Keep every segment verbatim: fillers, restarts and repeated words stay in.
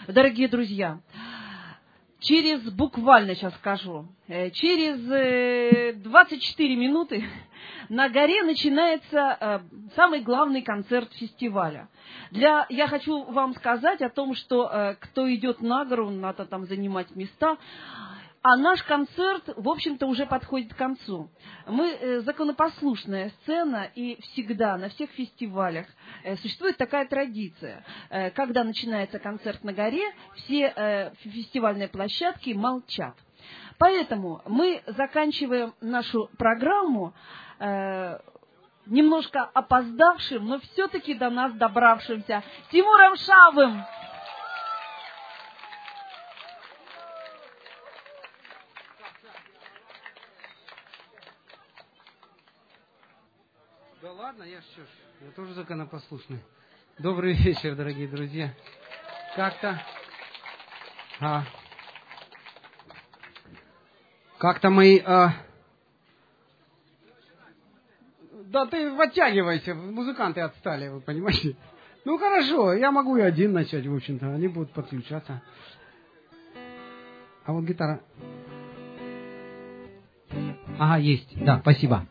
Дорогие друзья, через, буквально сейчас скажу, через двадцать четыре минуты на горе начинается самый главный концерт фестиваля. Для, я хочу вам сказать о том, что кто идет на гору, надо там занимать места. А наш концерт, в общем-то, уже подходит к концу. Мы законопослушная сцена, и всегда на всех фестивалях существует такая традиция. Когда начинается концерт на горе, все фестивальные площадки молчат. Поэтому мы заканчиваем нашу программу немножко опоздавшим, но все-таки до нас добравшимся Тимуром Шавым. Да ладно, я что ж, я тоже законопослушный. Добрый вечер, дорогие друзья. Как-то... А, как-то мои... А... Да ты подтягивайся, музыканты отстали, вы понимаете? Ну хорошо, я могу и один начать, в общем-то, они будут подключаться. А вот гитара... Ага, есть, да, спасибо.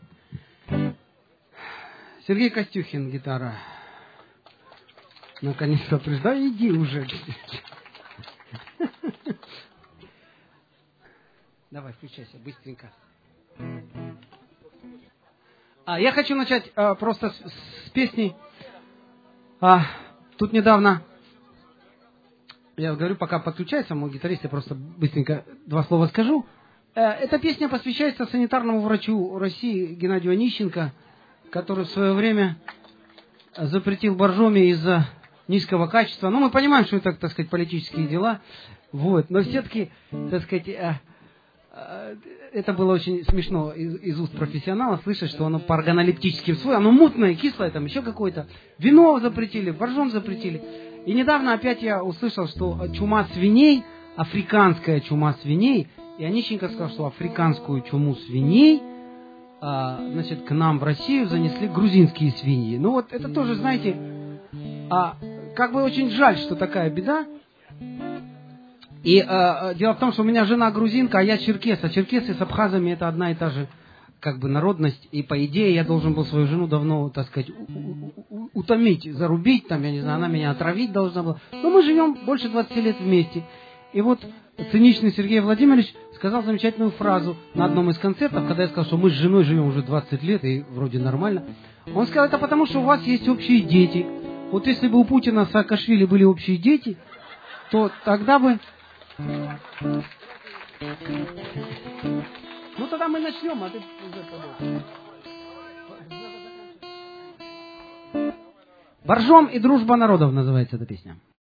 Сергей Костюхин, гитара. Наконец-то пришел. Да иди уже. Давай, включайся, быстренько. А, я хочу начать а, просто с, с песни. А, тут недавно, я говорю, пока подключается мой гитарист, я просто быстренько два слова скажу. А, эта песня посвящается санитарному врачу России Геннадию Онищенко, который в свое время запретил боржоми из-за низкого качества. Ну, мы понимаем, что это, так сказать, политические дела. Вот. Но все-таки, так сказать, это было очень смешно из, из уст профессионала слышать, что оно по органолептическим свойствам, оно мутное, кислое, там еще какое-то. Вино запретили, боржом запретили. И недавно опять я услышал, что чума свиней, африканская чума свиней, и Онищенко сказал, что африканскую чуму свиней, значит, к нам в Россию занесли грузинские свиньи. Ну вот это тоже, знаете, а, как бы очень жаль, что такая беда. И а, дело в том, что у меня жена грузинка, а я черкес. А черкесы с абхазами это одна и та же как бы народность. И по идее я должен был свою жену давно, так сказать, у- у- утомить, зарубить, там, я не знаю, она меня отравить должна была. Но мы живем больше двадцати лет вместе. И вот циничный Сергей Владимирович сказал замечательную фразу на одном из концертов, когда я сказал, что мы с женой живем уже двадцать лет, и вроде нормально. Он сказал, это потому, что у вас есть общие дети. Вот если бы у Путина с Саакашвили были общие дети, то тогда бы... Ну тогда мы начнем, а ты уже подойдешь. «Боржом и дружба народов» называется эта песня.